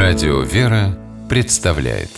Радио «Вера» представляет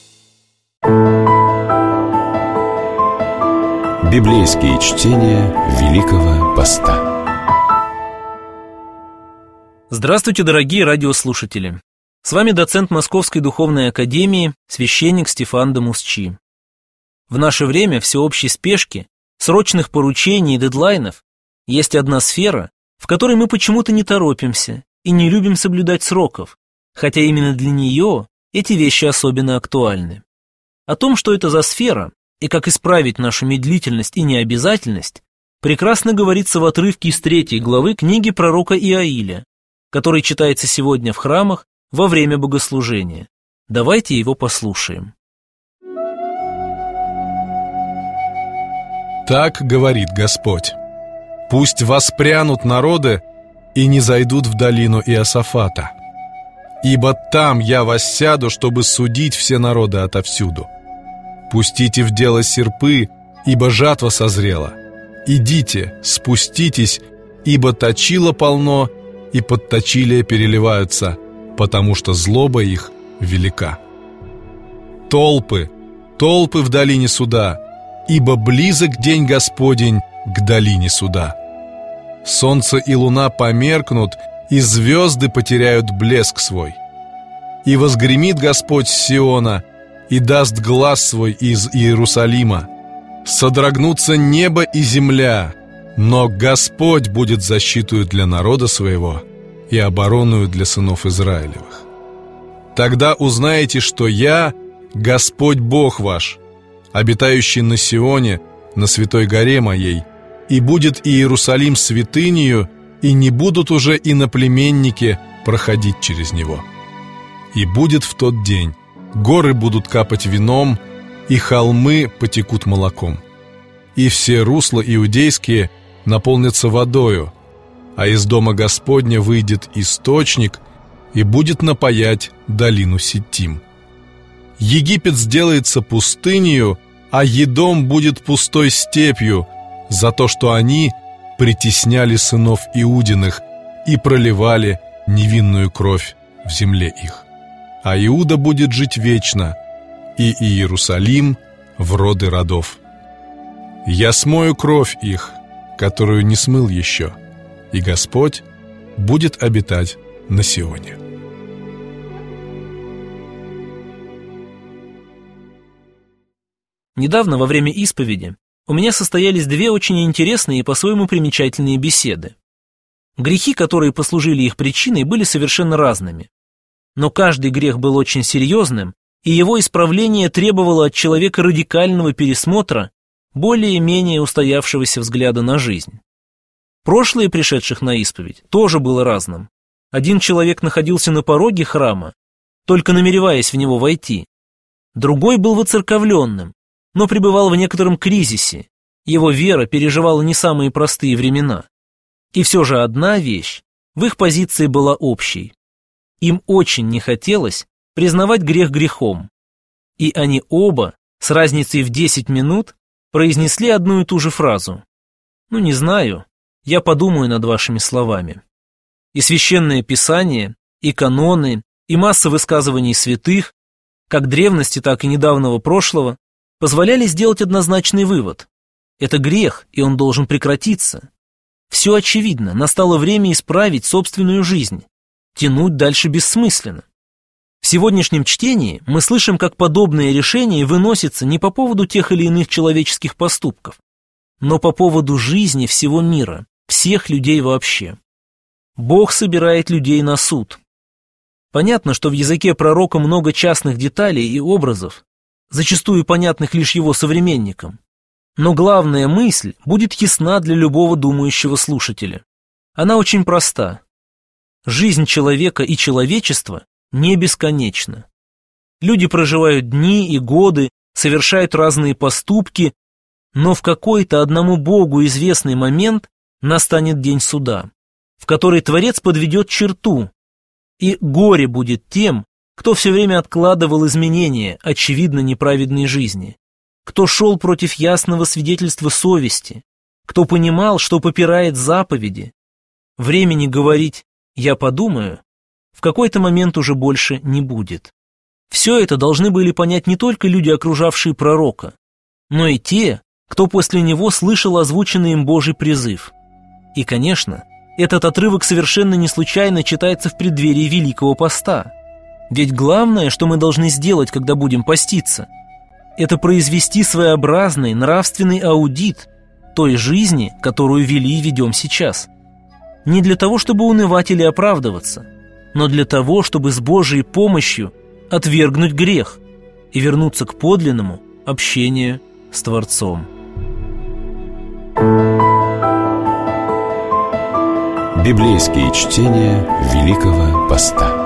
библейские чтения Великого Поста. Здравствуйте, дорогие радиослушатели! С вами доцент Московской Духовной Академии, священник Стефан де Мусчи. В наше время всеобщей спешки, срочных поручений и дедлайнов есть одна сфера, в которой мы почему-то не торопимся и не любим соблюдать сроков, хотя именно для нее эти вещи особенно актуальны. О том, что это за сфера и как исправить нашу медлительность и необязательность, прекрасно говорится в отрывке из 3 главы книги пророка Иаиля, который читается сегодня в храмах во время богослужения. Давайте его послушаем. Так говорит Господь: пусть воспрянут народы и не зайдут в долину Иосафата, ибо там я воссяду, чтобы судить все народы отовсюду. Пустите в дело серпы, ибо жатва созрела. Идите, спуститесь, ибо точила полно, и подточилия переливаются, потому что злоба их велика. Толпы, толпы в долине суда, ибо близок день Господень к долине суда. Солнце и луна померкнут, и звезды потеряют блеск свой. И возгремит Господь с Сиона, и даст глас свой из Иерусалима. Содрогнутся небо и земля, но Господь будет защитою для народа своего и обороною для сынов Израилевых. Тогда узнаете, что я, Господь Бог ваш, обитающий на Сионе, на святой горе моей, и будет Иерусалим святынею, и не будут уже иноплеменники проходить через него. И будет в тот день: горы будут капать вином, и холмы потекут молоком, и все русла иудейские наполнятся водою, а из дома Господня выйдет источник и будет напоять долину Ситим. Египет сделается пустынею, а Едом будет пустой степью, за то, что они притесняли сынов Иудиных и проливали невинную кровь в земле их. А Иуда будет жить вечно, и Иерусалим в роды родов. Я смою кровь их, которую не смыл еще, и Господь будет обитать на Сионе. Недавно во время исповеди у меня состоялись 2 очень интересные и по-своему примечательные беседы. Грехи, которые послужили их причиной, были совершенно разными. Но каждый грех был очень серьезным, и его исправление требовало от человека радикального пересмотра более-менее устоявшегося взгляда на жизнь. Прошлое пришедших на исповедь тоже было разным. Один человек находился на пороге храма, только намереваясь в него войти. Другой был воцерковленным, но пребывал в некотором кризисе, его вера переживала не самые простые времена. И все же одна вещь в их позиции была общей. Им очень не хотелось признавать грех грехом. И они оба, с разницей в 10 минут, произнесли одну и ту же фразу: «Ну, не знаю, я подумаю над вашими словами». И Священное Писание, и каноны, и масса высказываний святых, как древности, так и недавнего прошлого, позволяли сделать однозначный вывод: это грех, и он должен прекратиться. Все очевидно, настало время исправить собственную жизнь. Тянуть дальше бессмысленно. В сегодняшнем чтении мы слышим, как подобное решение выносится не по поводу тех или иных человеческих поступков, но по поводу жизни всего мира, всех людей вообще. Бог собирает людей на суд. Понятно, что в языке пророка много частных деталей и образов, зачастую понятных лишь его современникам. Но главная мысль будет ясна для любого думающего слушателя. Она очень проста. Жизнь человека и человечества не бесконечна. Люди проживают дни и годы, совершают разные поступки, но в какой-то одному Богу известный момент настанет день суда, в который Творец подведет черту, и горе будет тем, кто все время откладывал изменения очевидно неправедной жизни, кто шел против ясного свидетельства совести, кто понимал, что попирает заповеди. Времени говорить «я подумаю» в какой-то момент уже больше не будет. Все это должны были понять не только люди, окружавшие пророка, но и те, кто после него слышал озвученный им Божий призыв. И, конечно, этот отрывок совершенно не случайно читается в преддверии Великого Поста. Ведь главное, что мы должны сделать, когда будем поститься, это произвести своеобразный нравственный аудит той жизни, которую вели и ведем сейчас. Не для того, чтобы унывать или оправдываться, но для того, чтобы с Божьей помощью отвергнуть грех и вернуться к подлинному общению с Творцом. Библейские чтения Великого Поста.